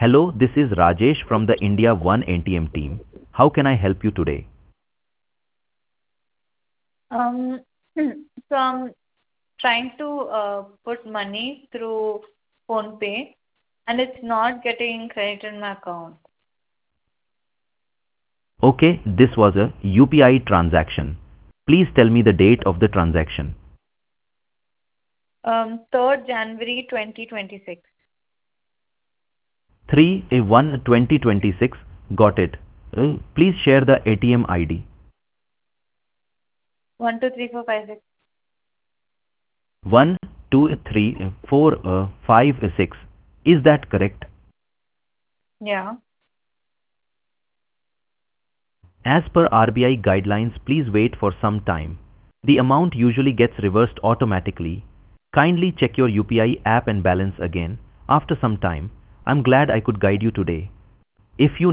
Hello, this is Rajesh from the India One ATM team. How can I help you today? Um, so I'm trying to put money through PhonePe and it's not getting credited in my account. Okay, this was a UPI transaction. Please tell me the date of the transaction. 3rd January 2026. 3/1/2026. Got it. Please share the ATM ID. 123456. 123456. Is that correct? Yeah. As per RBI guidelines, please wait for some time. The amount usually gets reversed automatically. Kindly check your UPI app and balance again after some time. I'm glad I could guide you today. If you